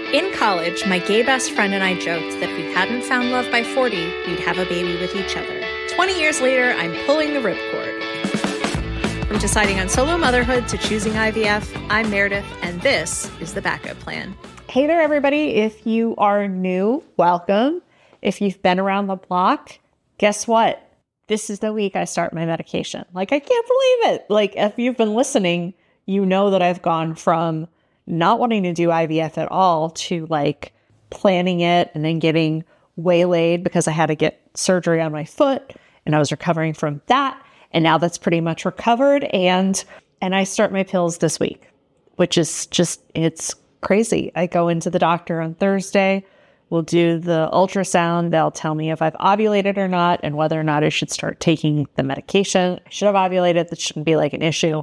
In college, my gay best friend and I joked that if we hadn't found love by 40, we'd have a baby with each other. 20 years later, I'm pulling the ripcord. From deciding on solo motherhood to choosing IVF, I'm Meredith, and this is The Backup Plan. Hey there, everybody. If you are new, welcome. If you've been around the block, guess what? This is the week I start my medication. I can't believe it. If you've been listening, you know that I've gone from not wanting to do IVF at all to planning it and then getting waylaid because I had to get surgery on my foot and I was recovering from that. And now that's pretty much recovered. And I start my pills this week, which is it's crazy. I go into the doctor on Thursday. We'll do the ultrasound. They'll tell me if I've ovulated or not and whether or not I should start taking the medication. I should have ovulated. That shouldn't be an issue.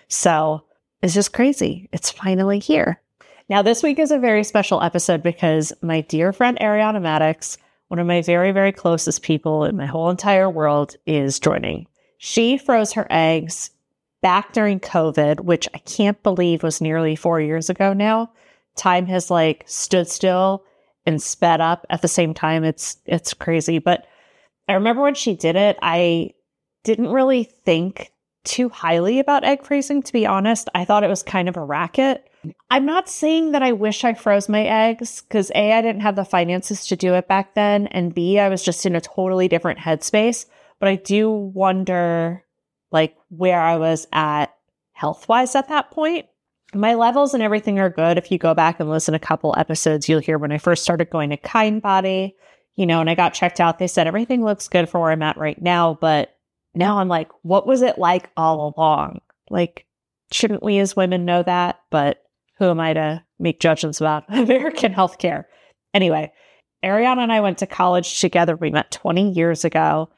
So it's just crazy. It's finally here. Now, this week is a very special episode because my dear friend Ariana Maddox, one of my very, very closest people in my whole entire world, is joining. She froze her eggs back during COVID, which I can't believe was nearly 4 years ago now. Time has stood still and sped up at the same time. It's crazy. But I remember when she did it, I didn't really think too highly about egg freezing, to be honest. I thought it was kind of a racket. I'm not saying that I wish I froze my eggs because A, I didn't have the finances to do it back then, and B, I was just in a totally different headspace. But I do wonder where I was at health-wise at that point. My levels and everything are good. If you go back and listen to a couple episodes, you'll hear when I first started going to Kindbody, and I got checked out, they said everything looks good for where I'm at right now, but now I'm what was it like all along? Shouldn't we as women know that? But who am I to make judgments about American healthcare? Anyway, Ariana and I went to college together. We met 20 years ago,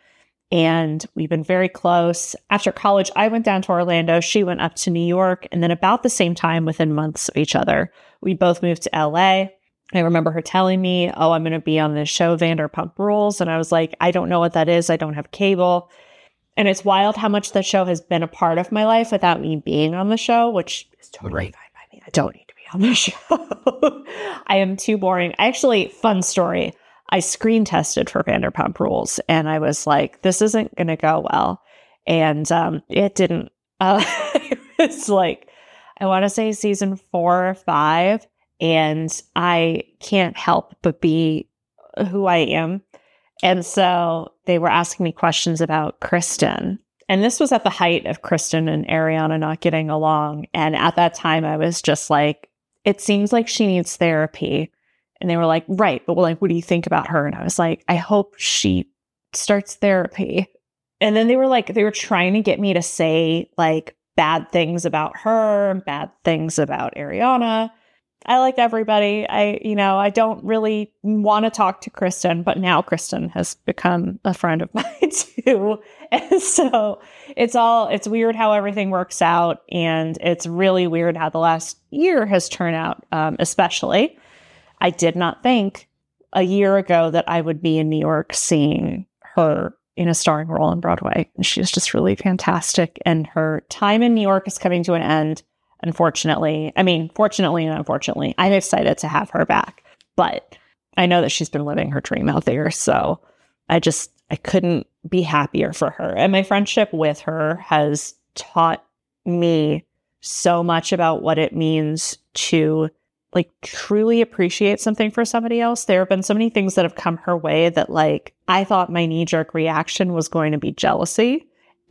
and we've been very close. After college, I went down to Orlando. She went up to New York. And then about the same time, within months of each other, we both moved to LA. I remember her telling me, oh, I'm going to be on this show, Vanderpump Rules. And I was like, I don't know what that is. I don't have cable. And it's wild how much the show has been a part of my life without me being on the show, which is totally fine by me. I don't need to be on the show. I am too boring. Fun story. I screen tested for Vanderpump Rules and I was like, this isn't going to go well. And it didn't. It's I want to say season 4 or 5. And I can't help but be who I am. And so they were asking me questions about Kristen. And this was at the height of Kristen and Ariana not getting along. And at that time, I was just it seems like she needs therapy. And they were like, right. But what do you think about her? And I was like, I hope she starts therapy. And then they were trying to get me to say bad things about her and bad things about Ariana. I like everybody. I don't really want to talk to Kristen, but now Kristen has become a friend of mine too. And so it's weird how everything works out. And it's really weird how the last year has turned out, especially. I did not think a year ago that I would be in New York seeing her in a starring role on Broadway. And she's just really fantastic. And her time in New York is coming to an end. Unfortunately, fortunately and unfortunately, I'm excited to have her back, but I know that she's been living her dream out there. So I couldn't be happier for her. And my friendship with her has taught me so much about what it means to truly appreciate something for somebody else. There have been so many things that have come her way that I thought my knee-jerk reaction was going to be jealousy.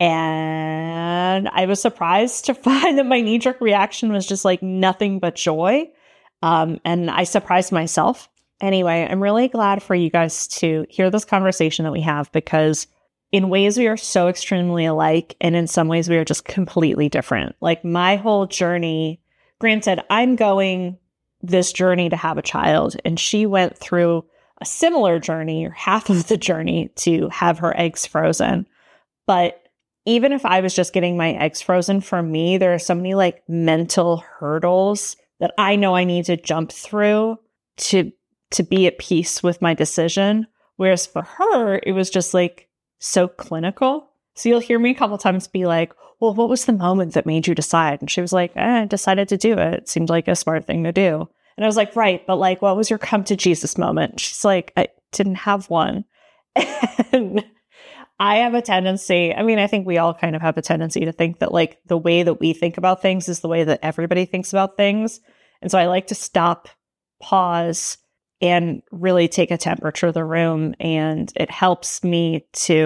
And I was surprised to find that my knee-jerk reaction was just nothing but joy. And I surprised myself. Anyway, I'm really glad for you guys to hear this conversation that we have because in ways we are so extremely alike and in some ways we are just completely different. My whole journey, granted, I'm going this journey to have a child and she went through a similar journey or half of the journey to have her eggs frozen. But even if I was just getting my eggs frozen, for me, there are so many mental hurdles that I know I need to jump through to be at peace with my decision. Whereas for her, it was just so clinical. So you'll hear me a couple times be like, well, what was the moment that made you decide? And she was like, I decided to do it. It seemed like a smart thing to do. And I was like, right, but like, what was your come to Jesus moment? She's like, I didn't have one. And I have a tendency, I mean, I think we all kind of have a tendency to think that like the way that we think about things is the way that everybody thinks about things. And so I like to stop, pause, and really take a temperature of the room. And it helps me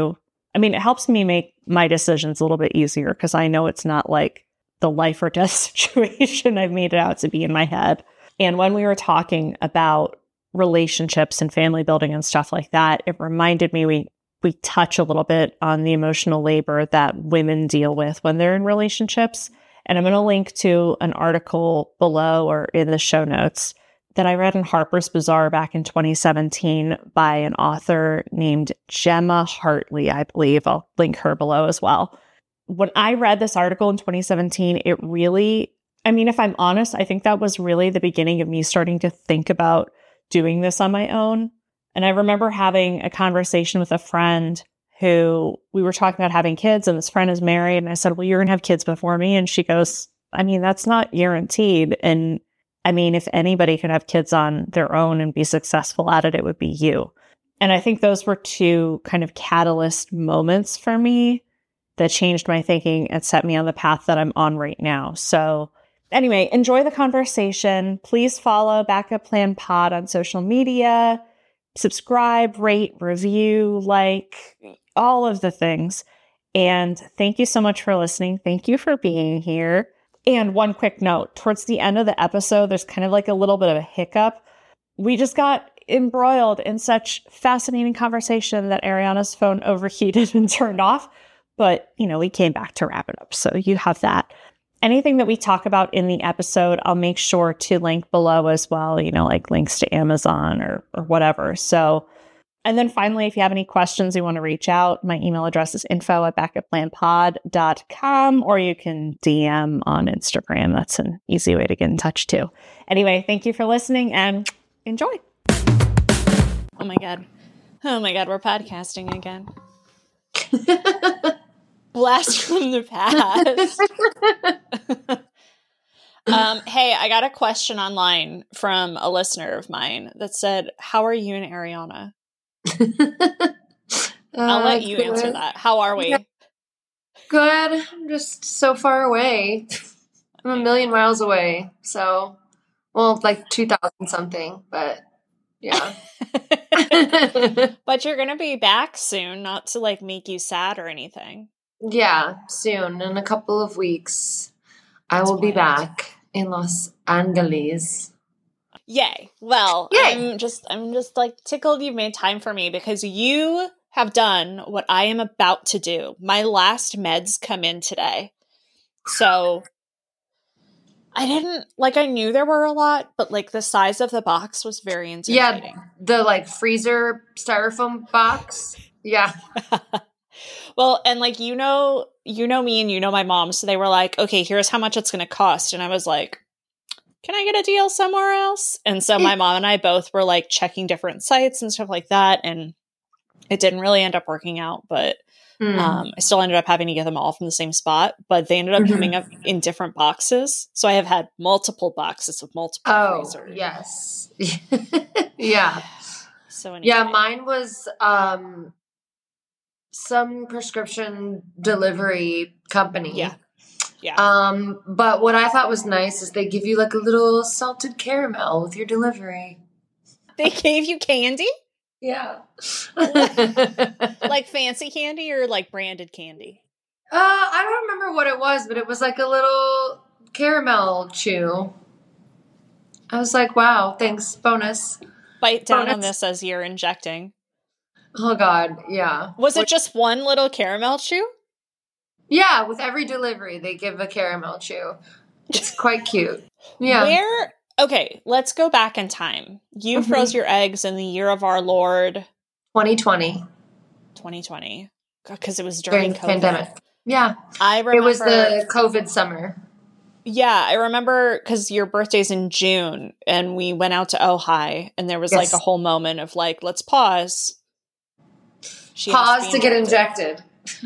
make my decisions a little bit easier because I know it's not like the life or death situation I've made it out to be in my head. And when we were talking about relationships and family building and stuff like that, it reminded me we touch a little bit on the emotional labor that women deal with when they're in relationships. And I'm going to link to an article below or in the show notes that I read in Harper's Bazaar back in 2017 by an author named Gemma Hartley, I believe. I'll link her below as well. When I read this article in 2017, it really, I mean, if I'm honest, I think that was really the beginning of me starting to think about doing this on my own. And I remember having a conversation with a friend who we were talking about having kids, and this friend is married. And I said, well, you're going to have kids before me. And she goes, I mean, that's not guaranteed. And I mean, if anybody could have kids on their own and be successful at it, it would be you. And I think those were two kind of catalyst moments for me that changed my thinking and set me on the path that I'm on right now. So anyway, enjoy the conversation. Please follow Backup Plan Pod on social media. Subscribe, rate, review, like, all of the things. And thank you so much for listening. Thank you for being here. And one quick note, towards the end of the episode, there's kind of like a little bit of a hiccup. We just got embroiled in such fascinating conversation that Ariana's phone overheated and turned off. But, you know, we came back to wrap it up. So you have that. Anything that we talk about in the episode, I'll make sure to link below as well, you know, like links to Amazon or whatever. So, and then finally, if you have any questions, you want to reach out, my email address is info@backupplanpod.com, or you can DM on Instagram. That's an easy way to get in touch too. Anyway, thank you for listening and enjoy. Oh my God. We're podcasting again. Blast from the past. Hey, I got a question online from a listener of mine that said, how are you and Ariana? I'll let you answer that. How are we? Yeah. Good. I'm just so far away. I'm a million miles away. So, well, like 2,000 something, but yeah. But you're going to be back soon, not to like make you sad or anything. Yeah, soon. In a couple of weeks, I will be back in Los Angeles. Yay. Well, Yay. I'm just like tickled you've made time for me because you have done what I am about to do. My last meds come in today. So I knew there were a lot, but like the size of the box was very intimidating. Yeah, the like freezer styrofoam box. Yeah. Well, and like, you know me and you know my mom. So they were like, okay, here's how much it's going to cost. And I was like, can I get a deal somewhere else? And so my mom and I both were like checking different sites and stuff like that. And it didn't really end up working out, but I still ended up having to get them all from the same spot, but they ended up coming up in different boxes. So I have had multiple boxes of multiple freezers. Oh, yes. Yeah. So anyway. Yeah, mine was some prescription delivery company. Yeah. But what I thought was nice is they give you like a little salted caramel with your delivery. They gave you candy? Yeah. Like fancy candy or like branded candy? I don't remember what it was, but it was like a little caramel chew. I was like, wow, thanks, bonus. Bite down on this as you're injecting. Oh, God, yeah. Was it just one little caramel chew? Yeah, with every delivery, they give a caramel chew. It's quite cute. Yeah. Okay, let's go back in time. You froze your eggs in the year of our Lord 2020. 2020. Because it was during the COVID. Pandemic. Yeah. I remember. It was the COVID summer. Yeah, I remember because your birthday's in June and we went out to Ojai and there was like a whole moment of like, let's pause. Pause to get injected.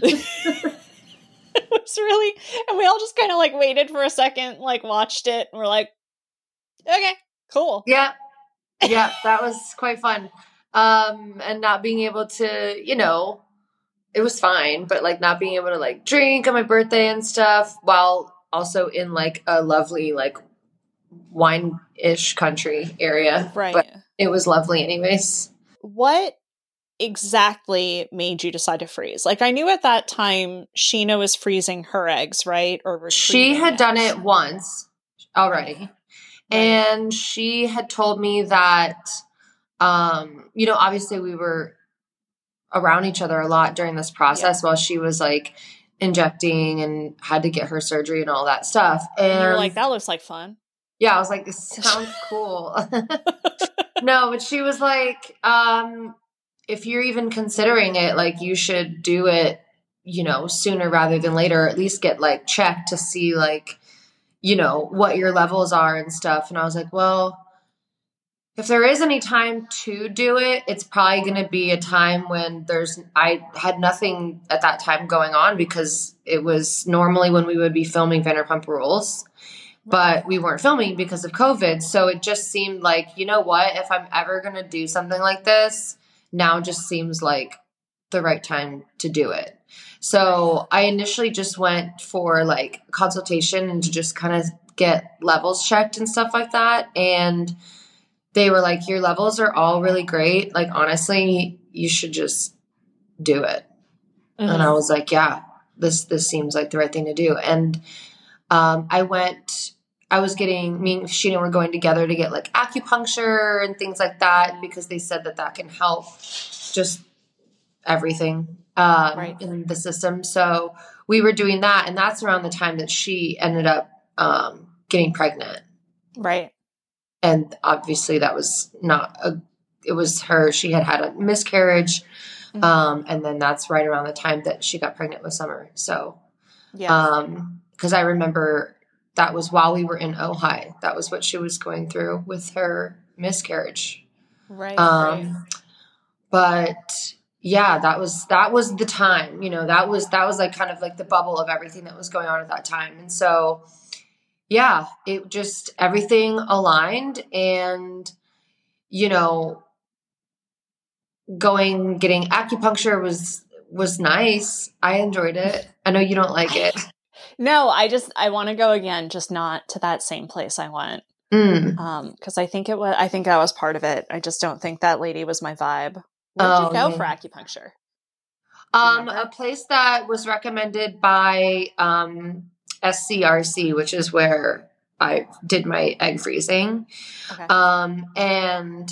It was really, and we all just kind of like waited for a second, like watched it and we're like, okay. Cool. Yeah. Yeah, that was quite fun. And not being able to, it was fine, but like not being able to like drink on my birthday and stuff while also in like a lovely like wine-ish country area. Right. But it was lovely anyways. What exactly made you decide to freeze? Like, I knew at that time Sheena was freezing her eggs, right? Or She retrieving had done eggs. it once already. Right. And she had told me that, obviously we were around each other a lot during this process while she was like injecting and had to get her surgery and all that stuff. And you were like, that looks like fun. Yeah, I was like, this sounds cool. No, but she was like, if you're even considering it, like you should do it, sooner rather than later, or at least get like checked to see like, what your levels are and stuff. And I was like, well, if there is any time to do it, it's probably going to be a time when I had nothing at that time going on because it was normally when we would be filming Vanderpump Rules, but we weren't filming because of COVID. So it just seemed like, you know what, if I'm ever going to do something like this, now just seems like the right time to do it. So I initially just went for like consultation and to just kind of get levels checked and stuff like that. And they were like, your levels are all really great. Like, honestly, you should just do it. Mm-hmm. And I was like, yeah, this seems like the right thing to do. And me and Sheena were going together to get like acupuncture and things like that because they said that can help just everything in the system. So we were doing that. And that's around the time that she ended up getting pregnant. Right. And obviously that was it was her, she had a miscarriage. Mm-hmm. And then that's right around the time that she got pregnant with Summer. So, cause I remember that was while we were in Ojai, that was what she was going through with her miscarriage. Right. But yeah, that was the time, that was like kind of like the bubble of everything that was going on at that time. And so, yeah, it just, everything aligned and, getting acupuncture was nice. I enjoyed it. I know you don't like it. No, I want to go again, just not to that same place I went. Cause I think that was part of it. I just don't think that lady was my vibe. Where'd you go for acupuncture? A place that was recommended by, SCRC, which is where I did my egg freezing. Okay. And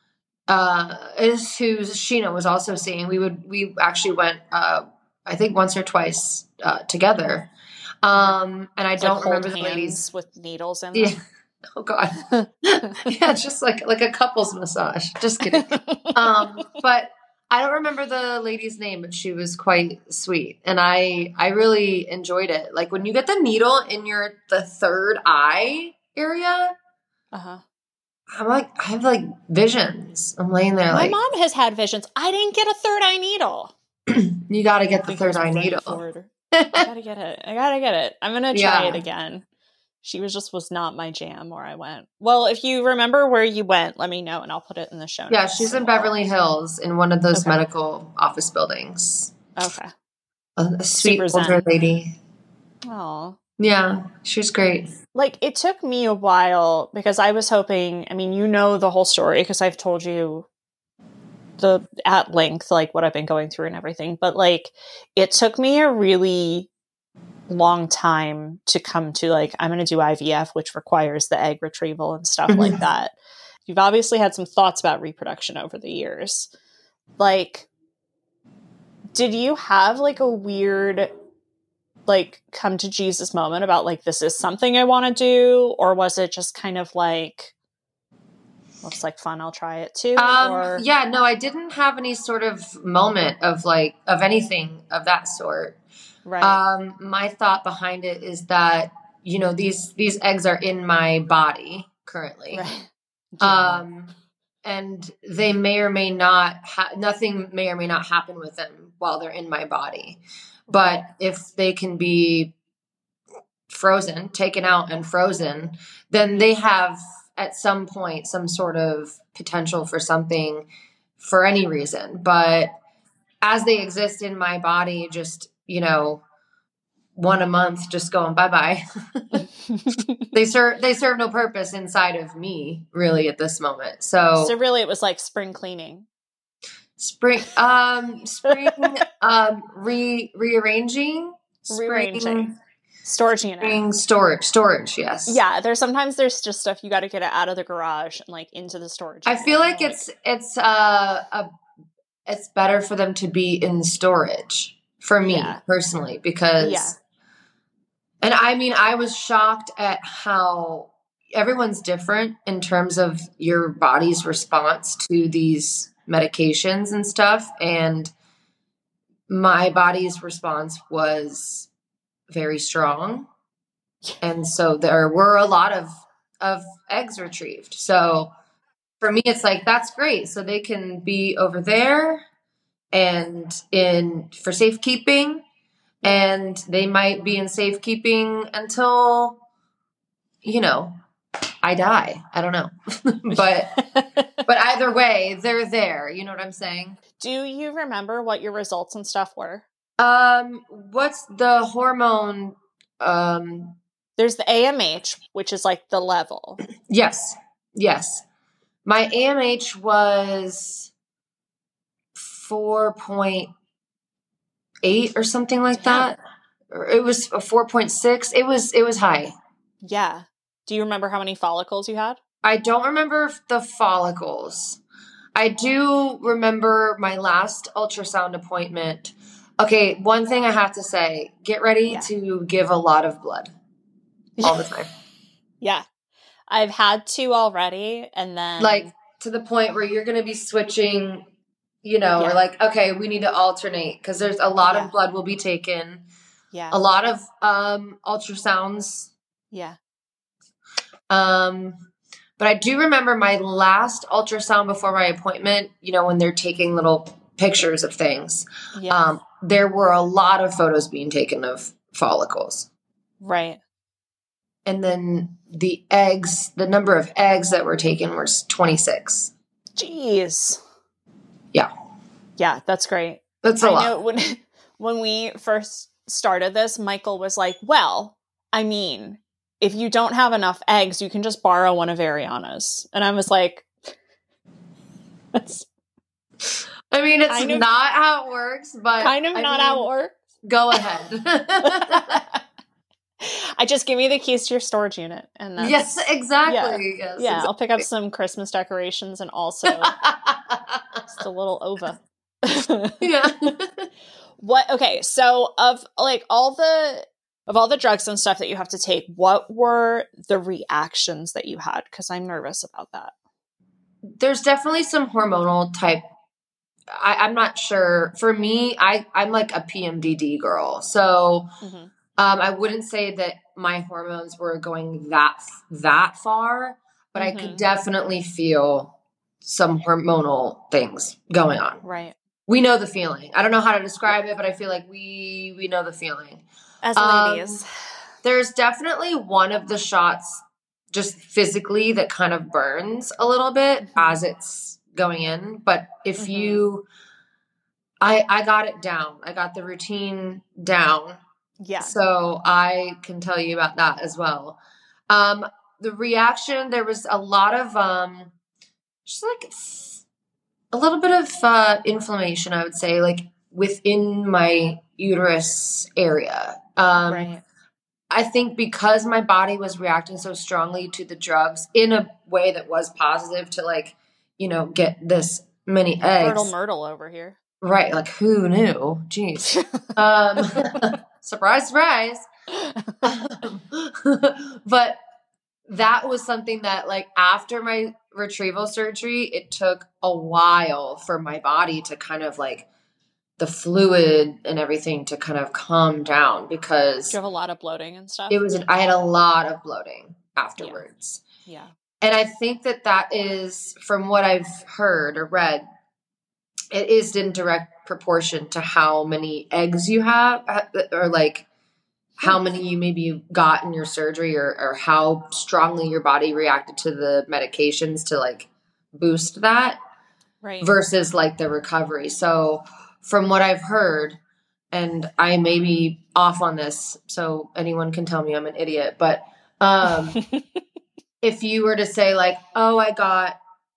is who Sheena was also seeing. We actually went, I think once or twice together. And I don't remember the ladies with needles in them. Yeah. Oh God. Yeah, just like a couples massage. Just kidding. But I don't remember the lady's name, but she was quite sweet. And I really enjoyed it. Like when you get the needle in the third eye area, I'm like, I have like visions. I'm laying there My mom has had visions. I didn't get a third eye needle. You got to get the third eye needle. I gotta get it. I'm going to try it again. She was not my jam where I went. Well, if you remember where you went, let me know and I'll put it in the show notes. Yeah, she's in Beverly Hills in one of those medical office buildings. Okay. A sweet older lady. Oh. Yeah, she was great. Like, it took me a while because I was hoping, the whole story because I've told you at length, like what I've been going through and everything. But like, it took me a really long time to come to like, I'm going to do IVF, which requires the egg retrieval and stuff like that. You've obviously had some thoughts about reproduction over the years. Like, did you have like a weird, like, come to Jesus moment about like, this is something I want to do? Or was it just kind of like, looks like fun, I'll try it too? Yeah, no, I didn't have any sort of moment of like, of anything of that sort. Right. My thought behind it is that, these eggs are in my body currently. Right. And they may or may not nothing may or may not happen with them while they're in my body. But if they can be taken out and frozen, then they have at some point some sort of potential for something for any reason. But as they exist in my body, just, one a month, just going bye-bye. They serve no purpose inside of me really at this moment. So really it was like spring cleaning. Rearranging, rearranging. Storage unit. Storage, yes. Yeah, there's just stuff you got to get it out of the garage and like into the storage I unit. feel like it's better for them to be in storage for me personally, because and I mean, I was shocked at how everyone's different in terms of your body's response to these medications and stuff. And my body's response was very strong. And so there were a lot of eggs retrieved. So for me, it's like, that's great. So they can be over there and for safekeeping, and they might be in safekeeping until, I die. I don't know. but either way, they're there. You know what I'm saying? Do you remember what your results and stuff were? What's the hormone? There's the AMH, which is like the level. Yes. My AMH was 4.8 or something like that. Or it was a 4.6. It was high. Yeah. Do you remember how many follicles you had? I don't remember the follicles. I do remember my last ultrasound appointment. Okay, one thing I have to say, get ready to give a lot of blood all the time. Yeah. I've had 2 already, and then like to the point where you're going to be switching, or like, okay, we need to alternate because there's a lot of blood will be taken. Yeah. A lot of ultrasounds. Yeah. But I do remember my last ultrasound before my appointment, when they're taking little pictures of things. Yeah. There were a lot of photos being taken of follicles. Right. And then the number of eggs that were taken was 26. Jeez. Yeah. Yeah, that's great. That's a lot. I know when we first started this, Michael was like, well, I mean, if you don't have enough eggs, you can just borrow one of Ariana's. And I was like, it's not how it works, but how it works. Go ahead. Just give me the keys to your storage unit. And that's, yes, exactly. Yeah, yes, yeah, exactly. I'll pick up some Christmas decorations and also just a little ova. Yeah. Okay, so of all the drugs and stuff that you have to take, what were the reactions that you had? Because I'm nervous about that. There's definitely some hormonal type. I'm not sure. For me, I'm like a PMDD girl. So I wouldn't say that my hormones were going that far, but I could definitely feel some hormonal things going on. Right. We know the feeling. I don't know how to describe it, but I feel like we know the feeling. As ladies. There's definitely one of the shots just physically that kind of burns a little bit as it's going in. But if I got it down. I got the routine down. Yeah. So I can tell you about that as well. The reaction, there was a lot of, just like a little bit of inflammation, I would say, like within my uterus area. Right. I think because my body was reacting so strongly to the drugs in a way that was positive to like, get this many eggs. Myrtle Myrtle over here. Right. Like who knew? Jeez. Surprise, surprise. But that was something that like after my retrieval surgery, it took a while for my body to kind of like the fluid and everything to kind of calm down because do you have a lot of bloating and stuff? I had a lot of bloating afterwards. Yeah. And I think that is from what I've heard or read, it is in direct proportion to how many eggs you have or like how many you maybe got in your surgery or how strongly your body reacted to the medications to like boost that Right. versus like the recovery. So from what I've heard, and I may be off on this, so anyone can tell me I'm an idiot, but if you were to say like, oh, I got,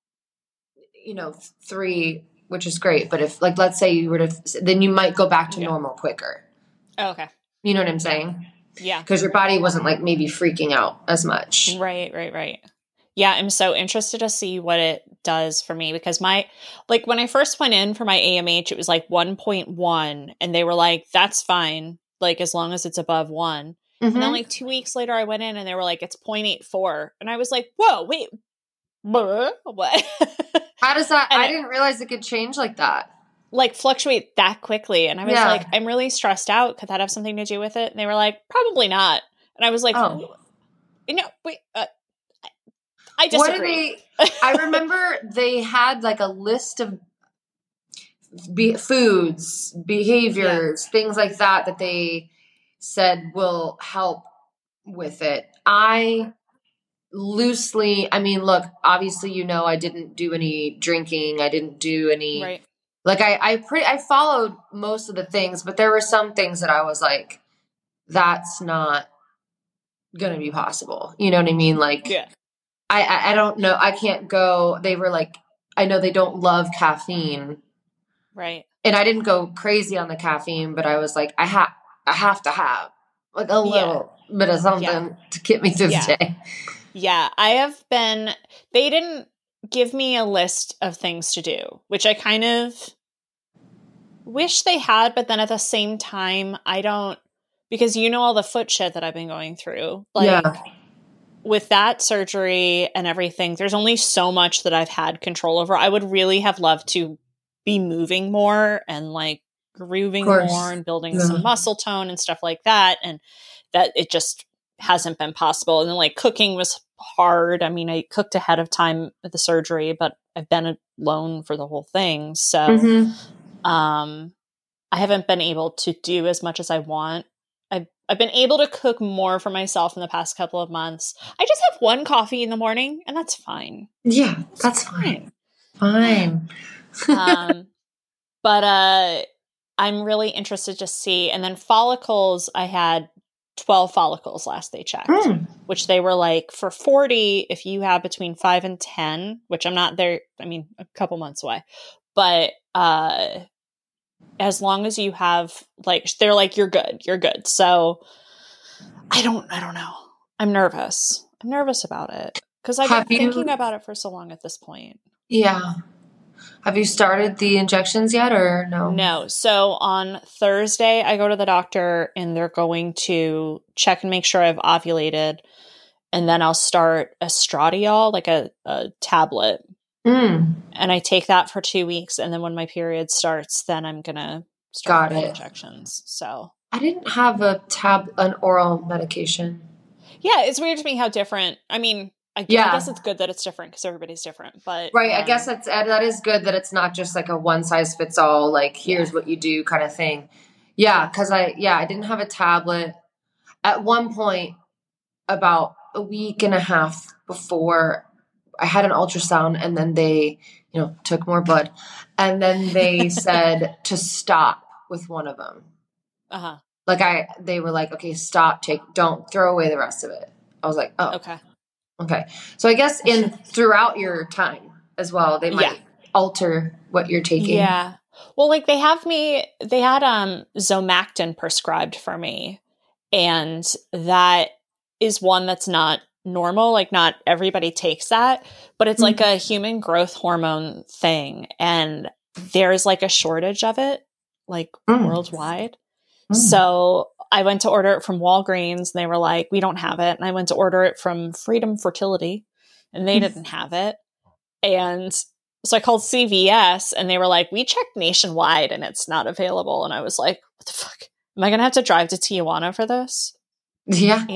3, which is great. But if like, let's say you were to, then you might go back to normal quicker. Oh, okay. You know what I'm saying? Yeah. Because your body wasn't like maybe freaking out as much. Right. Yeah, I'm so interested to see what it does for me because when I first went in for my AMH, it was like 1.1 and they were like, that's fine. Like as long as it's above 1. Mm-hmm. And then like 2 weeks later I went in and they were like, it's 0.84. And I was like, whoa, wait, what? How does that, I didn't realize it could change like that. Like fluctuate that quickly. And I was like, I'm really stressed out. Could that have something to do with it? And they were like, probably not. And I was like, wait, I disagree. I remember they had like a list of foods, behaviors, things like that they said will help with it. I mean, look, obviously, I didn't do any drinking. I didn't do any, right. Like I followed most of the things, but there were some things that I was like, that's not going to be possible. You know what I mean? Like, I don't know. I can't go. They were like, I know they don't love caffeine. Right. And I didn't go crazy on the caffeine, but I was like, I have to have like a little bit of something to get me through the day. Yeah. They didn't give me a list of things to do, which I kind of wish they had, but then at the same time, I don't, because all the foot shit that I've been going through. Like with that surgery and everything, there's only so much that I've had control over. I would really have loved to be moving more and like grooving more and building some muscle tone and stuff like that. And that it just hasn't been possible. And then like cooking was hard. I mean, I cooked ahead of time at the surgery, but I've been alone for the whole thing. So, I haven't been able to do as much as I want. I've been able to cook more for myself in the past couple of months. I just have one coffee in the morning and that's fine. Yeah, that's fine. Fine. But I'm really interested to see. And then follicles, I had 12 follicles last they checked, which they were like for 40, if you have between 5 and 10, which I'm not there. I mean, a couple months away, but, as long as you have like, they're like, you're good. So I don't know. I'm nervous about it because I've been thinking about it for so long at this point. Yeah. Have you started the injections yet or no? No. So on Thursday, I go to the doctor and they're going to check and make sure I've ovulated. And then I'll start estradiol, like a tablet. And I take that for 2 weeks. And then when my period starts, then I'm going to start the injections. So I didn't have an oral medication. Yeah. It's weird to me how different. I mean, I guess it's good that it's different because everybody's different, but right. I guess that is good that it's not just like a one size fits all, like here's what you do kind of thing. Yeah. Cause I didn't have a tablet at one point about a week and a half before I had an ultrasound and then they, took more blood and then they said to stop with one of them. Like they were like, okay, stop, don't throw away the rest of it. I was like, oh, okay. So I guess throughout your time as well, they might alter what you're taking. Yeah. Well, like they had Zomactin prescribed for me. And that is one that's not normal. Like not everybody takes that, but it's like a human growth hormone thing. And there's like a shortage of it, like worldwide. So I went to order it from Walgreens and they were like, we don't have it. And I went to order it from Freedom Fertility and they didn't have it. And so I called CVS and they were like, we checked nationwide and it's not available. And I was like, what the fuck? Am I going to have to drive to Tijuana for this? Yeah.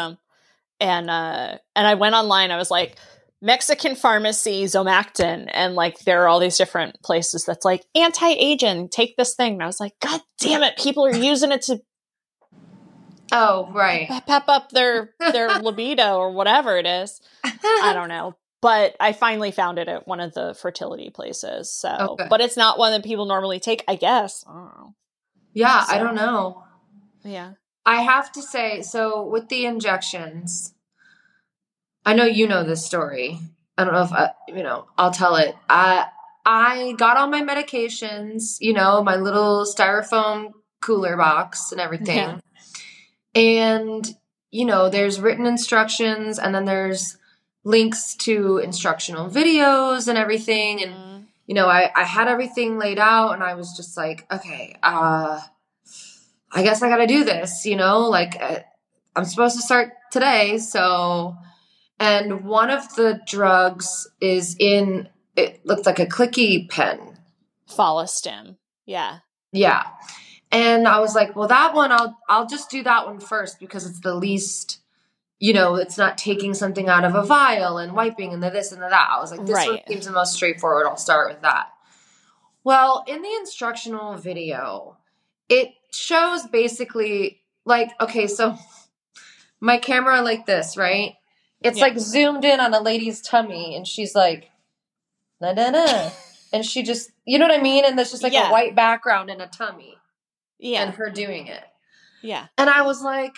And I went online. I was like, Mexican pharmacy, Zomactin. And like, there are all these different places that's like anti-aging, take this thing. And I was like, God damn it. People are using it to Oh, right. pep up their libido or whatever it is. I don't know. But I finally found it at one of the fertility places. So, Okay. but it's not one that people normally take, I guess. I don't know. Yeah, So, I don't know. Yeah. I have to say, so with the injections, I know you know this story. I don't know if I'll tell it. I got all my medications, my little styrofoam cooler box and everything. Yeah. And, there's written instructions and then there's links to instructional videos and everything. And, I had everything laid out and I was just like, okay, I guess I got to do this, I'm supposed to start today. So, and one of the drugs is it looks like a clicky pen. Follistim. Yeah. Yeah. And I was like, well, that one, I'll just do that one first because it's the least, it's not taking something out of a vial and wiping and the this and the that. I was like, this one seems the most straightforward. I'll start with that. Well, in the instructional video, it shows basically like, okay, so my camera like this, right? It's like zoomed in on a lady's tummy and she's like, na na na. And she just, you know what I mean? And there's just like a white background and a tummy. Yeah. And her doing it. Yeah. And I was like,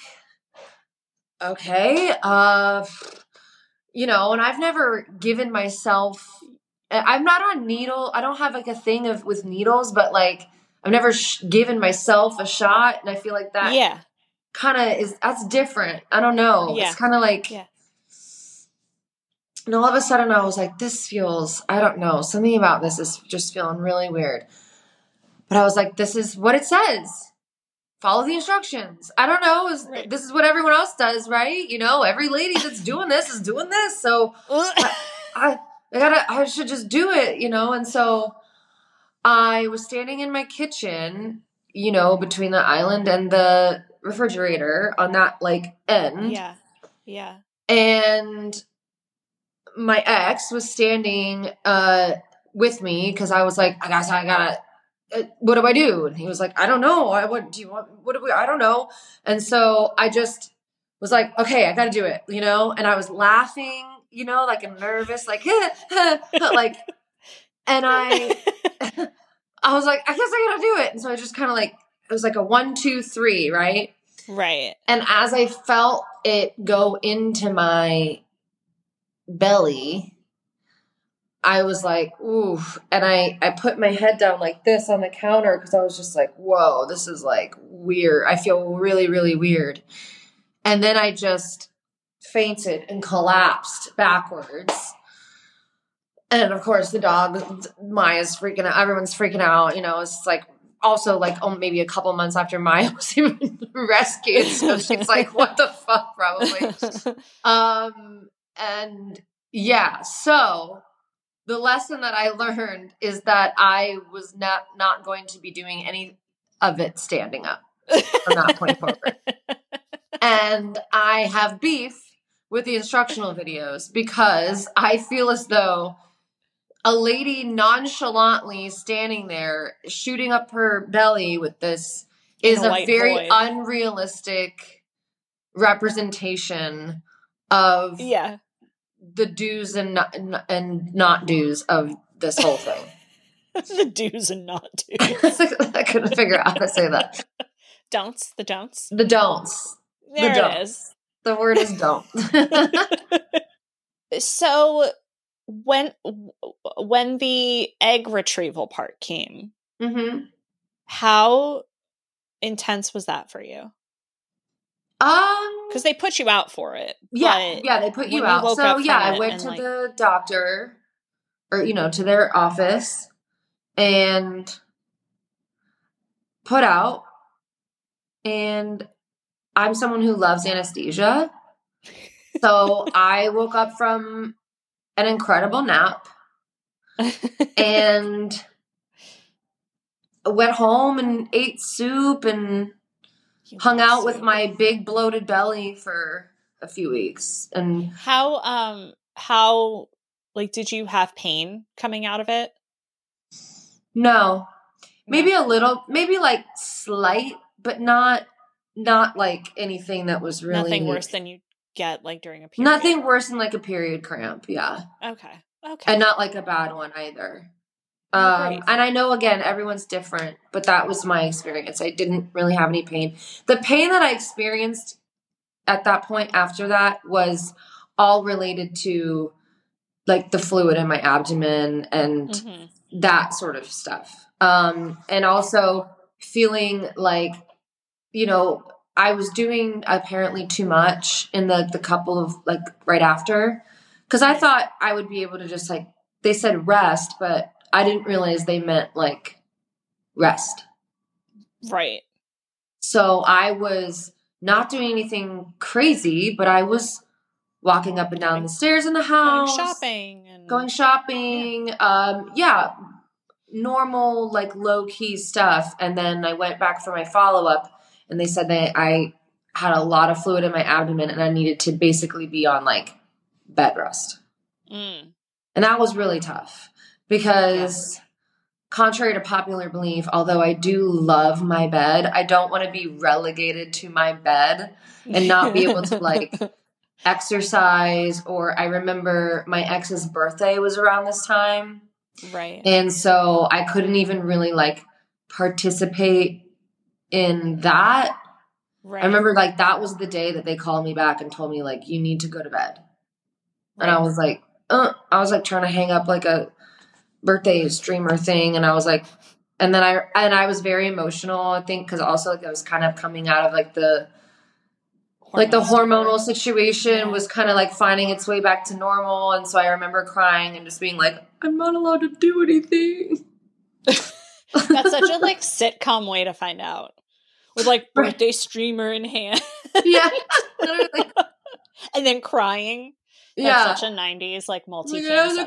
okay, and I've never given myself, I'm not on needle. I don't have like a thing with needles, but like I've never given myself a shot. And I feel like that kind of that's different. I don't know. Yeah. It's kind of like, and all of a sudden I was like, this feels, I don't know, something about this is just feeling really weird. But I was like, this is what it says. Follow the instructions. I don't know. This is what everyone else does, right? Every lady that's doing this is doing this. So I should just do it, And so I was standing in my kitchen, between the island and the refrigerator on that like end. Yeah. Yeah. And my ex was standing with me because I was like, I guess I gotta, what do I do? And he was like, I don't know. I don't know. And so I just was like, okay, I gotta do it, and I was laughing, like I'm nervous, like, like, and I was like, I guess I gotta do it. And so I just kind of like, it was like a 1, 2, 3, right? Right. And as I felt it go into my belly, I was like, ooh. And I put my head down like this on the counter because I was just like, whoa, this is like weird. I feel really, really weird. And then I just fainted and collapsed backwards. And of course the dog, Maya's freaking out. Everyone's freaking out. It's like also like maybe a couple months after Maya was even rescued. So she's like, what the fuck, probably. And yeah, so the lesson that I learned is that I was not going to be doing any of it standing up from that point forward. And I have beef with the instructional videos because I feel as though a lady nonchalantly standing there shooting up her belly with this is a very unrealistic representation of the do's and not do's of this whole thing. The do's and not do's. I couldn't figure out how to say that. Don'ts. The don'ts. The don'ts. There it is. The word is don't. So when the egg retrieval part came, how intense was that for you? Because they put you out for it. Yeah, they put you out. So I went to the doctor, or to their office, and put out. And I'm someone who loves anesthesia, so I woke up from an incredible nap and went home and ate soup and hung out with my big bloated belly for a few weeks. And how like did you have pain coming out of it? No. Maybe a little, maybe like slight, but not not like anything that was really nothing worse than you get like during a period. Nothing worse than like a period cramp. Yeah. Okay. And not like a bad one either. Great. And I know, again, everyone's different, but that was my experience. I didn't really have any pain. The pain that I experienced at that point after that was all related to like the fluid in my abdomen and that sort of stuff. And also feeling like, you know, I was doing apparently too much in the couple of like right after, because I thought I would be able to just like, they said rest, but I didn't realize they meant like rest. Right. So I was not doing anything crazy, but I was walking up and down the stairs in the house. Going shopping. Yeah. Normal, like low key stuff. And then I went back for my follow-up and they said that I had a lot of fluid in my abdomen and I needed to basically be on like bed rest. And that was really tough. Because contrary to popular belief, although I do love my bed, I don't want to be relegated to my bed and not be able to like exercise. Or I remember my ex's birthday was around this time. Right. And so I couldn't even really like participate in that. Right. I remember like that was the day that they called me back and told me like, you need to go to bed. Right. And I was like trying to hang up like a birthday streamer thing. And I was like, and I was very emotional, I think, because also like I was kind of coming out of like the hormonal situation was kind of like finding its way back to normal. And so I remember crying and just being like, I'm not allowed to do anything. That's such a like sitcom way to find out. With like birthday streamer in hand. Yeah. And then crying. That's such a 90s, like, multi-cam I have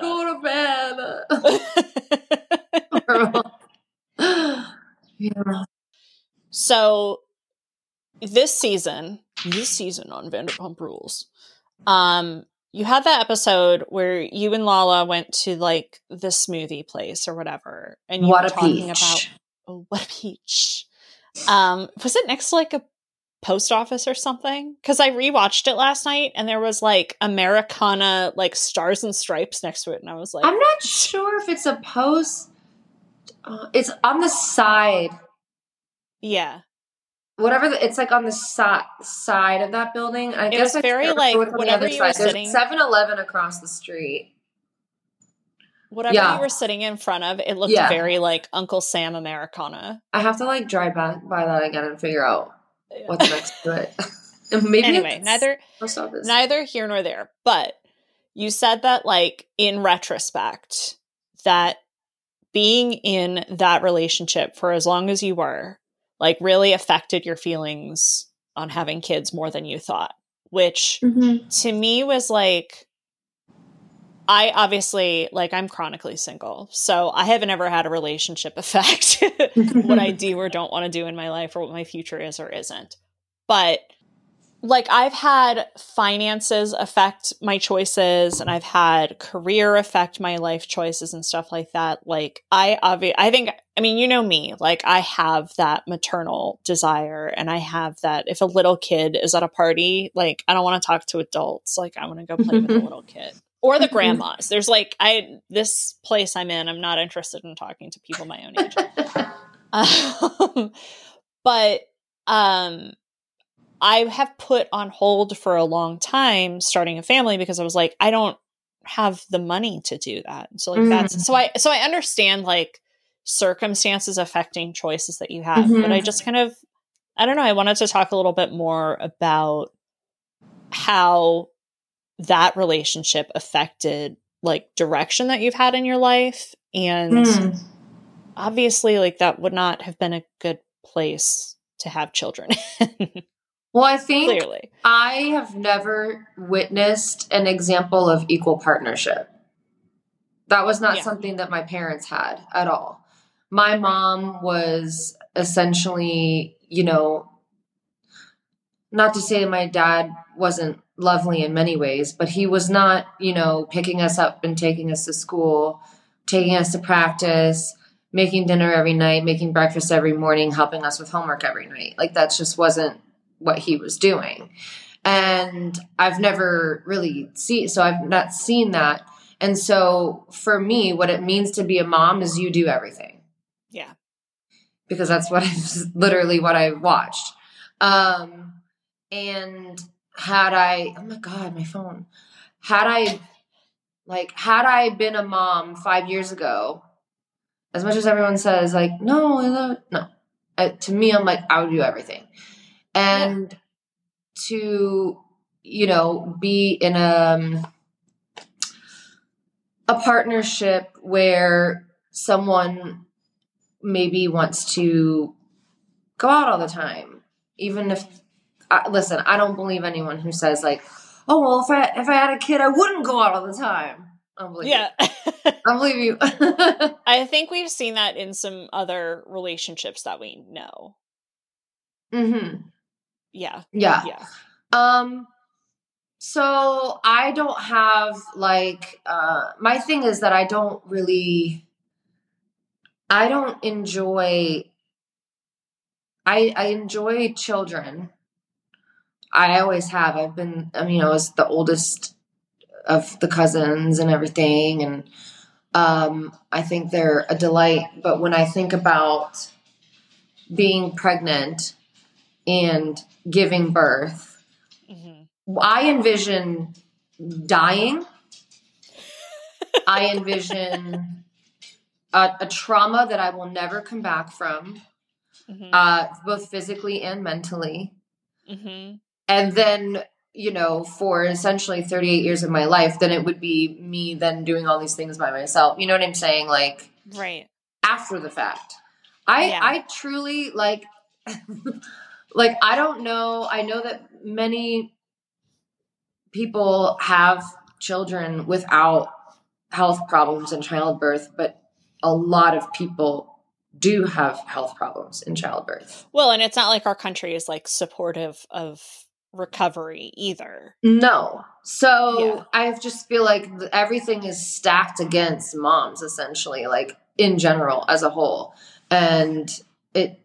to go to bed. Yeah. So, this season on Vanderpump Rules, you had that episode where you and Lala went to, like, the smoothie place or whatever. And you were talking about, what a peach. Was it next to, like, a post office or something? Because I rewatched it last night and there was like Americana like stars and stripes next to it, and I was like, I'm not sure if it's a post. It's on the side. Yeah. Whatever. It's like on the side of that building. I guess was very like whatever you were sitting. There's 7-Eleven across the street. Whatever you were sitting in front of, it looked very like Uncle Sam Americana. I have to like drive back by that again and figure out what's next to it. Maybe anyway, neither here nor there. But you said that, like, in retrospect, that being in that relationship for as long as you were, like, really affected your feelings on having kids more than you thought. Which to me was like, I obviously, like, I'm chronically single, so I haven't ever had a relationship affect what I do or don't want to do in my life or what my future is or isn't. But, like, I've had finances affect my choices, and I've had career affect my life choices and stuff like that. Like, I think, I mean, you know me, like, I have that maternal desire, and I have that if a little kid is at a party, like, I don't want to talk to adults. Like, I want to go play with a little kid. Or the grandmas. There's like, this place I'm in, I'm not interested in talking to people my own age. But I have put on hold for a long time starting a family because I was like, I don't have the money to do that. So like that's so I understand like circumstances affecting choices that you have, but I just kind of, I don't know, I wanted to talk a little bit more about how that relationship affected like direction that you've had in your life. And obviously like that would not have been a good place to have children. Well, I think clearly I have never witnessed an example of equal partnership. That was not something that my parents had at all. My mom was essentially, you know, not to say my dad wasn't lovely in many ways, but he was not, you know, picking us up and taking us to school, taking us to practice, making dinner every night, making breakfast every morning, helping us with homework every night. Like that just wasn't what he was doing. And I've never really I've not seen that. And so for me, what it means to be a mom is you do everything. Yeah. Because that's literally what I watched. And had I, oh my God, my phone, had I been a mom 5 years ago, as much as everyone says like, no, to me, I'm like, I would do everything. And to, be in a partnership where someone maybe wants to go out all the time, even if, listen, I don't believe anyone who says like, oh, well, if I had a kid, I wouldn't go out all the time. I don't believe you. I don't believe you. I think we've seen that in some other relationships that we know. Mm-hmm. Yeah. Yeah. So I don't have like, my thing is that I don't enjoy, I enjoy children. I always have. I was the oldest of the cousins and everything. And, I think they're a delight. But when I think about being pregnant and giving birth, I envision dying. I envision a trauma that I will never come back from, both physically and mentally. And then, for essentially 38 years of my life, then it would be me then doing all these things by myself. You know what I'm saying? Like, right. After the fact. I truly like, like, I don't know. I know that many people have children without health problems in childbirth, but a lot of people do have health problems in childbirth. Well, and it's not like our country is like supportive of recovery either. No. So I just feel like everything is stacked against moms, essentially, like in general as a whole. And it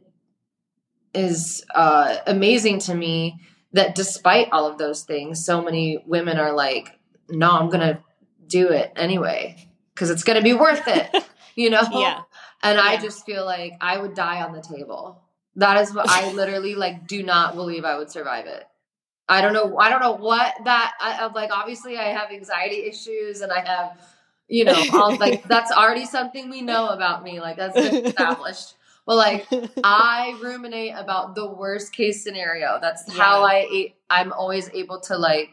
is amazing to me that despite all of those things, so many women are like, no, I'm going to do it anyway because it's going to be worth it, Yeah. And I just feel like I would die on the table. That is what I literally like, do not believe I would survive it. I don't know what that, I'm like, obviously I have anxiety issues and I have, all, like, that's already something we know about me. Like, that's been established. But like, I ruminate about the worst case scenario. That's how I'm always able to like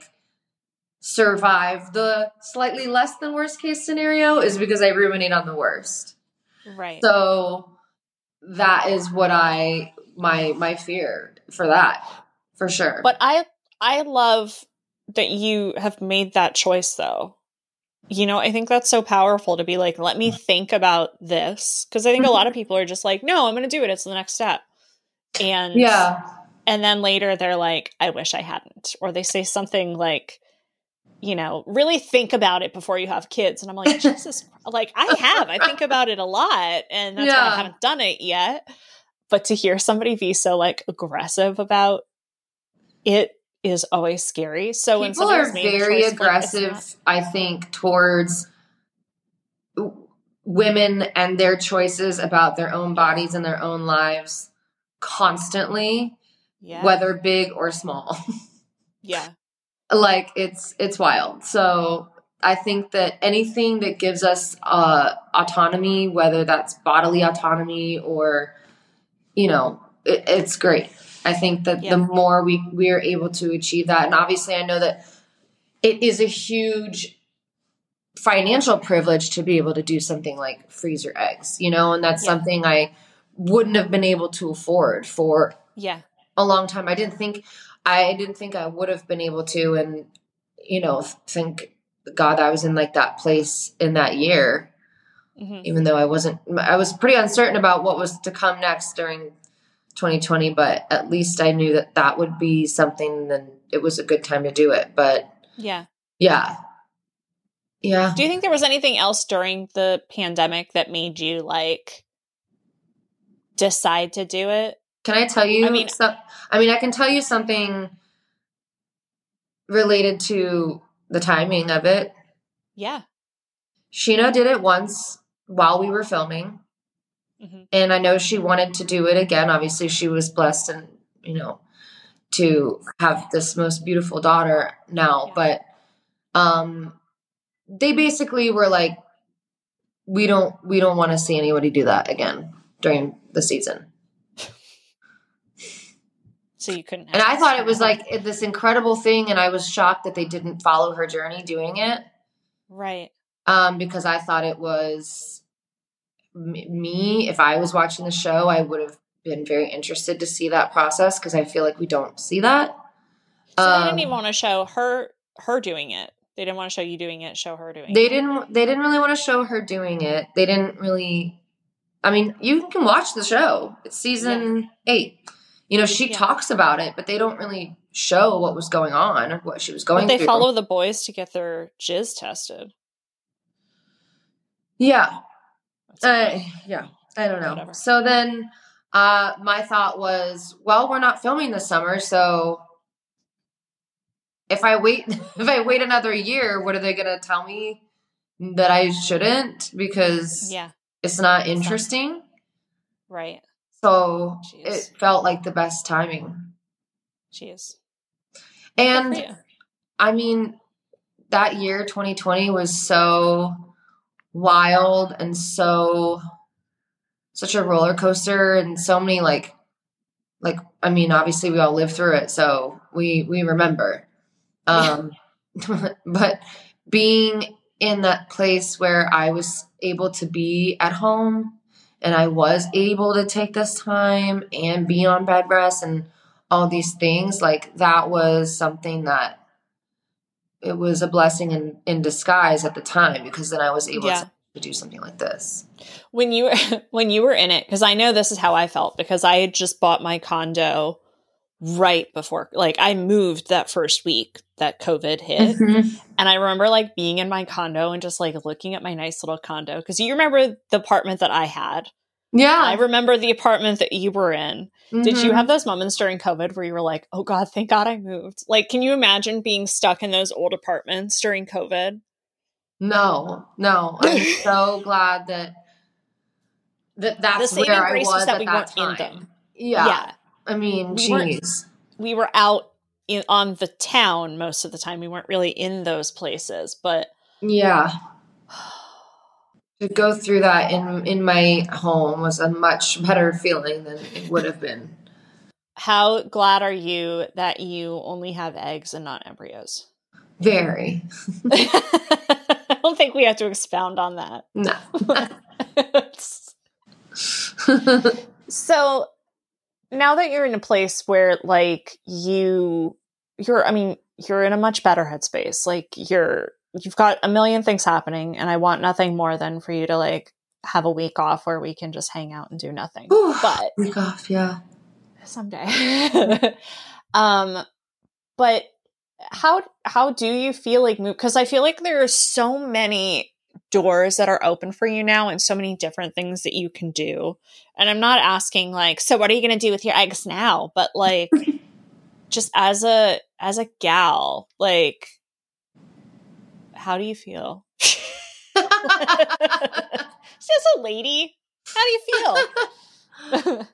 survive the slightly less than worst case scenario is because I ruminate on the worst. Right. So that is what my fear for that, for sure. But I love that you have made that choice though. I think that's so powerful to be like, let me think about this. Cause I think a lot of people are just like, no, I'm going to do it. It's the next step. And then later they're like, I wish I hadn't. Or they say something like, really think about it before you have kids. And I'm like, Jesus, like I think about it a lot and that's why I haven't done it yet. But to hear somebody be so like aggressive about it is always scary. So when people are very aggressive, I think, towards women and their choices about their own bodies and their own lives constantly, whether big or small. Yeah. Like it's wild. So I think that anything that gives us autonomy, whether that's bodily autonomy or, it's great. I think that the more we are able to achieve that, and obviously I know that it is a huge financial privilege to be able to do something like freeze your eggs, and that's something I wouldn't have been able to afford for a long time. I didn't think I would have been able to, and, thank God I was in like that place in that year, even though I was pretty uncertain about what was to come next during 2020, but at least I knew that would be something, and it was a good time to do it. But yeah. Do you think there was anything else during the pandemic that made you like decide to do it? Can I tell you? I can tell you something related to the timing of it. Yeah. Sheena did it once while we were filming. Mm-hmm. And I know she wanted to do it again. Obviously, she was blessed and, to have this most beautiful daughter now. Yeah. But they basically were like, we don't want to see anybody do that again during the season. So you couldn't. And I thought it was like this incredible thing, and I was shocked that they didn't follow her journey doing it. Right. Because I thought it was me. If I was watching the show, I would have been very interested to see that process, because I feel like we don't see that. So they didn't even want to show her doing it. They didn't want to show you doing it. Show her doing it. They didn't really want to show her doing it. They didn't really. I mean, you can watch the show. It's season 8. She talks about it, but they don't really show what was going on or what she was going through. But they follow the boys to get their jizz tested. Yeah. Yeah. I don't know. Whatever. So then my thought was, well, we're not filming this summer, so if I wait another year, what are they going to tell me that I shouldn't? Because it's not interesting. Right. So it felt like the best timing. Jeez. And I mean, that year, 2020, was so wild and such a roller coaster, and so many I mean, obviously we all lived through it, so we remember. But being in that place where I was able to be at home, and I was able to take this time and be on bed rest and all these things, that was something that it was a blessing in disguise at the time, because then I was able to do something like this. When you were in it, because I know this is how I felt, because I had just bought my condo right before, I moved that first week that COVID hit. Mm-hmm. And I remember being in my condo and just looking at my nice little condo. Because you remember the apartment that I had. Yeah. I remember the apartment that you were in. Mm-hmm. Did you have those moments during COVID where you were like, oh God, thank God I moved? Can you imagine being stuck in those old apartments during COVID? No. I'm so glad that's the where I was that at we that weren't time. In them. Yeah. I mean, we were out on the town most of the time. We weren't really in those places, but yeah. To go through that in my home was a much better feeling than it would have been. How glad are you that you only have eggs and not embryos? Very. I don't think we have to expound on that. No. So now that you're in a place where you're in a much better headspace. You've got a million things happening, and I want nothing more than for you to have a week off where we can just hang out and do nothing. Ooh, but week off, yeah. Someday. But how do you feel because I feel like there are so many doors that are open for you now, and so many different things that you can do. And I'm not asking so what are you going to do with your eggs now? But just as a gal, how do you feel? Just a lady. How do you feel?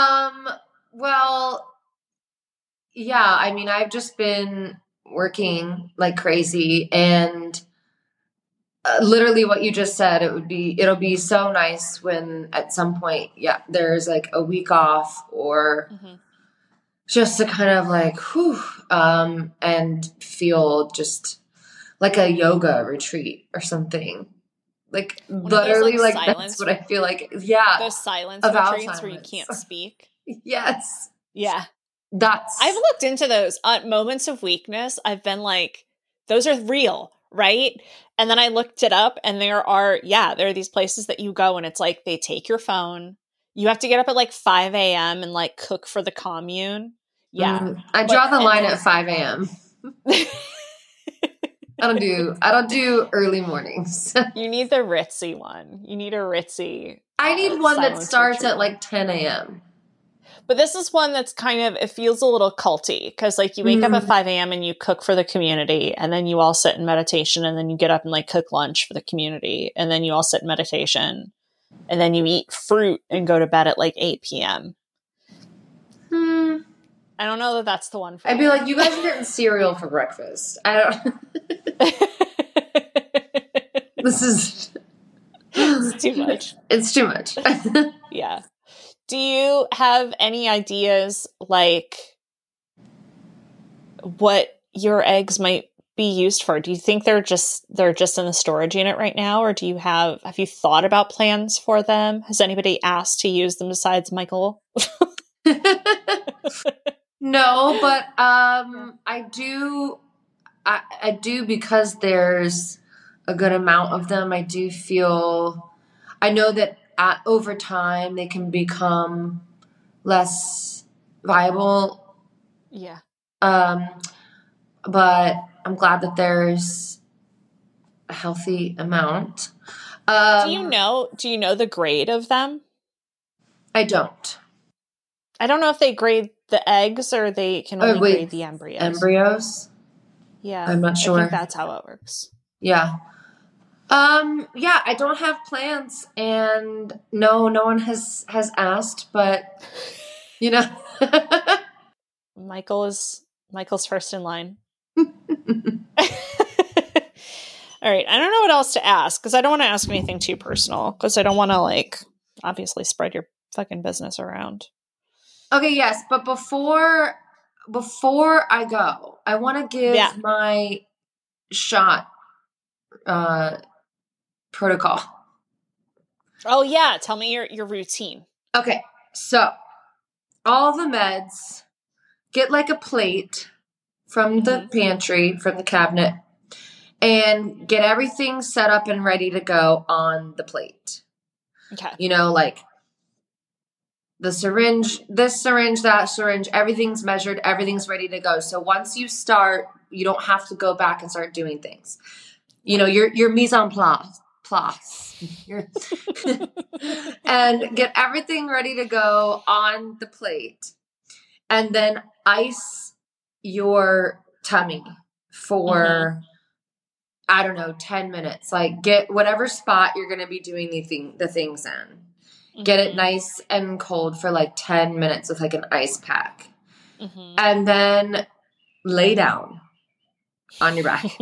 Well, yeah, I mean, I've just been working like crazy, and literally what you just said, it'll be so nice when at some point, there's a week off, or just to kind of whew, and feel just like a yoga retreat or something. Literally, that's what I feel like. Yeah. Those silence retreats where you can't speak. Yes. Yeah. I've looked into those moments of weakness. I've been those are real, right? And then I looked it up, and there are these places that you go, and it's they take your phone. You have to get up at 5 a.m. and cook for the commune. Yeah. I draw the line at 5 a.m. I don't do early mornings. You need the ritzy one. You need a ritzy. I need one that starts at 10 a.m. But this is one that's kind of, it feels a little culty because like you wake up at 5 a.m. and you cook for the community, and then you all sit in meditation, and then you get up and like cook lunch for the community, and then you all sit in meditation, and then you eat fruit and go to bed at like 8 p.m. I don't know that that's the one for I'd me. be like, you guys are getting cereal for breakfast. I don't. This is. It's too much. It's too much. Yeah. Do you have any ideas like what your eggs might be used for? Do you think they're just in the storage unit right now, or have you thought about plans for them? Has anybody asked to use them besides Michael? No, but I do because there's a good amount of them. I do feel, I know that over time they can become less viable. Yeah. But I'm glad that there's a healthy amount. Do you know the grade of them? I don't. I don't know if they grade the eggs or they can only grade the embryos. Embryos? Yeah. I'm not sure. I think that's how it works. Yeah. Yeah, I don't have plans, and no one has asked, but you know. Michael's first in line. All right. I don't know what else to ask because I don't want to ask anything too personal because I don't want to like obviously spread your fucking business around. Okay, yes, but before I go, I want to give my shot protocol. Oh yeah, tell me your routine. Okay, so all the meds, get like a plate from the pantry, from the cabinet, and get everything set up and ready to go on the plate. Okay. You know, like the syringe, this syringe, that syringe, everything's measured, everything's ready to go. So once you start, you don't have to go back and start doing things. You know, your mise en place. And get everything ready to go on the plate. And then ice your tummy for, I don't know, 10 minutes. Like get whatever spot you're going to be doing the things in. Get it nice and cold for like 10 minutes with like an ice pack. And then lay down on your back.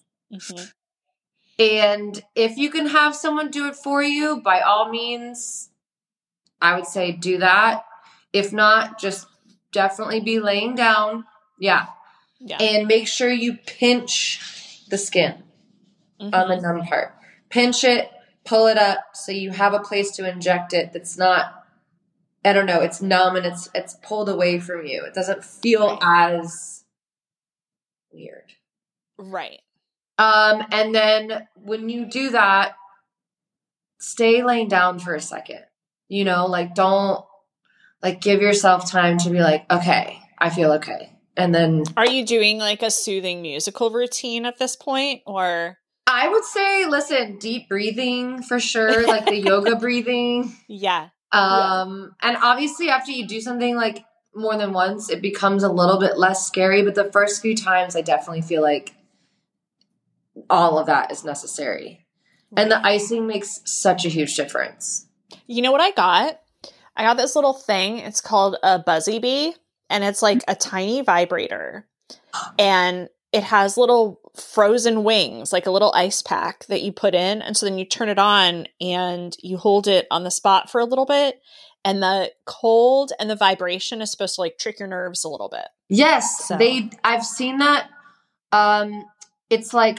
And if you can have someone do it for you, by all means, I would say do that. If not, just definitely be laying down. Yeah. And make sure you pinch the skin on the numb part. Pinch it, pull it up so you have a place to inject it that's not, I don't know, it's numb and it's pulled away from you. It doesn't feel as weird. Right. And then when you do that, stay laying down for a second. You know, like don't like give yourself time to be like, okay, I feel okay. And then are you doing like a soothing musical routine at this point, or? I would say, listen, deep breathing for sure, like the yoga breathing. Yeah. And obviously after you do something like more than once, it becomes a little bit less scary. But the first few times I definitely feel like all of that is necessary. And the icing makes such a huge difference. You know what I got? I got this little thing. It's called a Buzzy Bee, and it's like a tiny vibrator. And it has little frozen wings, like a little ice pack that you put in. And so then you turn it on and you hold it on the spot for a little bit. And the cold and the vibration is supposed to like trick your nerves a little bit. Yes. So. I've seen that. It's like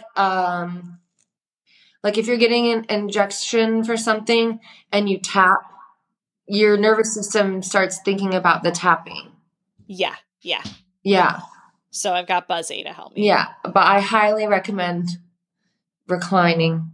if you're getting an injection for something and you tap, your nervous system starts thinking about the tapping. Yeah. Yeah. So I've got Buzzy to help me. Yeah, but I highly recommend reclining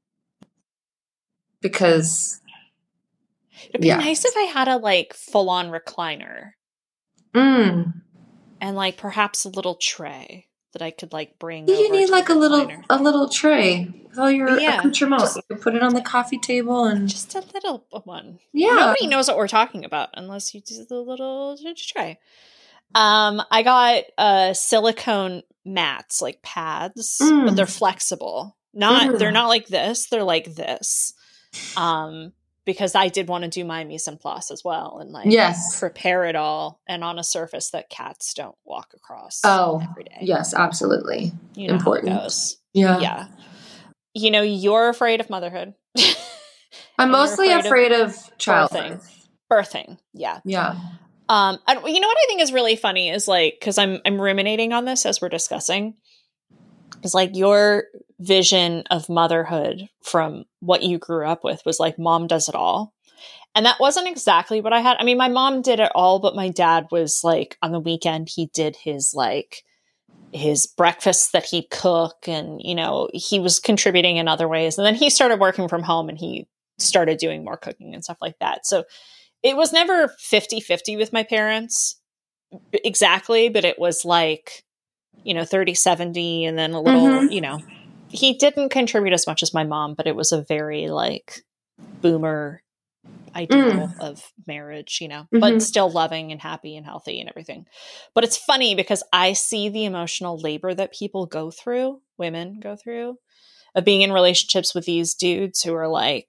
because it'd be nice if I had a like full-on recliner. And like perhaps a little tray. that I could like bring You over need to like the recliner. a little tray with all your accoutrements. just, You can put it on the coffee table and just a little one. yeah. Nobody knows what we're talking about unless you do the little tray. I got silicone mats, like pads, but they're flexible. They're not like this. They're like this. Because I did want to do my mise en place as well and like prepare it all and on a surface that cats don't walk across every day. Yes, absolutely. You know important. How it goes. Yeah. Yeah. You know, you're afraid of motherhood. I'm mostly afraid of childbirth. Birthing. Yeah. Yeah. And you know what I think is really funny is like, because I'm ruminating on this as we're discussing, is like your vision of motherhood from what you grew up with was like mom does it all. And that wasn't exactly what I had. I mean, my mom did it all, but my dad was like on the weekend, he did his breakfasts that he'd cook and, you know, he was contributing in other ways. And then he started working from home and he started doing more cooking and stuff like that. So it was never 50-50 with my parents exactly, but it was like, you know, 30-70 and then a little, you know, he didn't contribute as much as my mom, but it was a very like boomer ideal of marriage, you know, but still loving and happy and healthy and everything. But it's funny because I see the emotional labor that people go through, women go through, of being in relationships with these dudes who are like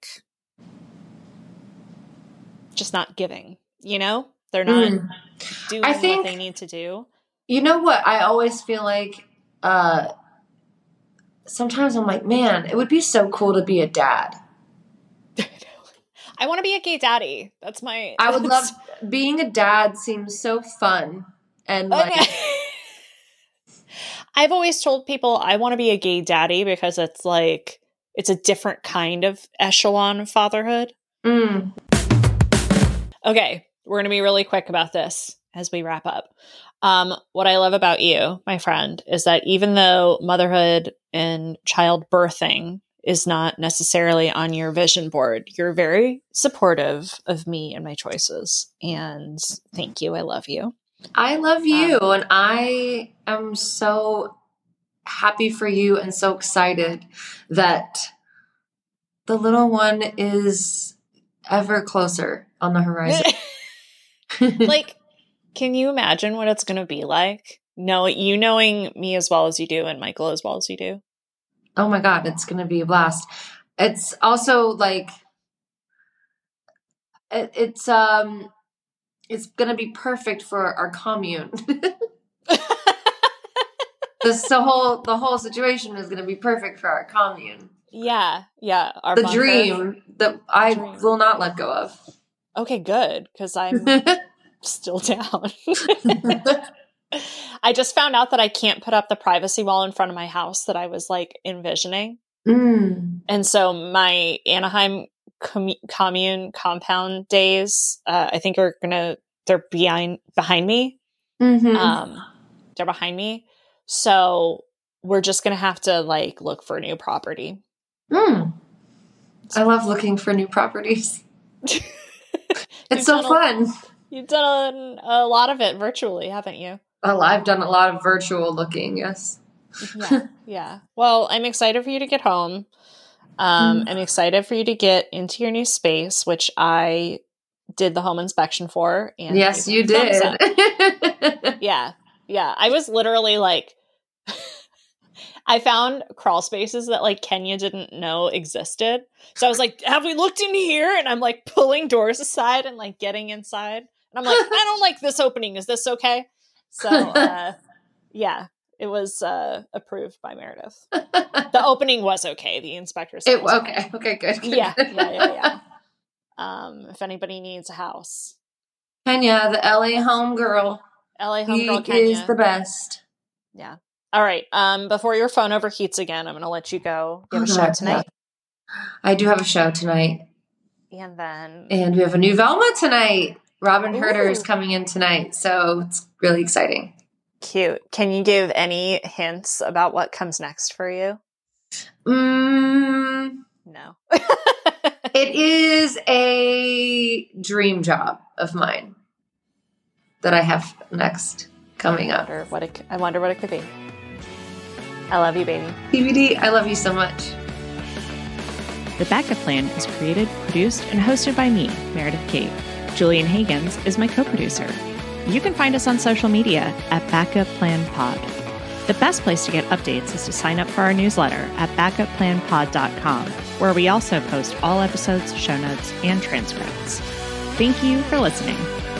just not giving, you know? They're not doing what they need to do. You know what? I always feel like sometimes I'm like, man, it would be so cool to be a dad. I want to be a gay daddy. That's my... I would love... Being a dad seems so fun. And like... I've always told people I want to be a gay daddy because it's like... It's a different kind of echelon of fatherhood. Okay, we're going to be really quick about this as we wrap up. What I love about you, my friend, is that even though motherhood and childbirthing is not necessarily on your vision board, you're very supportive of me and my choices. And thank you. I love you. I love you. And I am so happy for you and so excited that the little one is ever closer on the horizon. Like, can you imagine what it's going to be like? You knowing me as well as you do and Michael as well as you do. Oh my God, it's going to be a blast. It's also like, it's going to be perfect for our commune. The whole situation is going to be perfect for our commune. Yeah. The dream that I will not let go of. Okay, good, because I'm still down. I just found out that I can't put up the privacy wall in front of my house that I was like envisioning. And so my Anaheim commune compound days, I think they're behind me. They're behind me. So we're just going to have to like look for a new property. I love looking for new properties. It's so fun. You've done a lot of it virtually, haven't you? Well, I've done a lot of virtual looking, yes. Yeah. Well, I'm excited for you to get home. I'm excited for you to get into your new space, which I did the home inspection for. And yes, you did. Yeah. I was literally like, I found crawl spaces that like Kenya didn't know existed. So I was like, have we looked in here? And I'm like pulling doors aside and like getting inside. And I'm like, I don't like this opening. Is this okay? So, yeah, it was approved by Meredith. The opening was okay. The inspector said okay, good. Yeah. If anybody needs a house. Kenya, the LA homegirl. Kenya is the best. Yeah. All right. Before your phone overheats again, I'm going to let you go. You have a show tonight? I do have a show tonight. And we have a new Velma tonight. Robin Herder is coming in tonight, so it's really exciting. Cute. Can you give any hints about what comes next for you? No. It is a dream job of mine that I have next coming up. I wonder what it could be. I love you, baby. TBD, I love you so much. The Backup Plan is created, produced, and hosted by me, Meredith Kate. Julian Hagans is my co-producer. You can find us on social media at Backup Plan Pod. The best place to get updates is to sign up for our newsletter at backupplanpod.com, where we also post all episodes, show notes, and transcripts. Thank you for listening.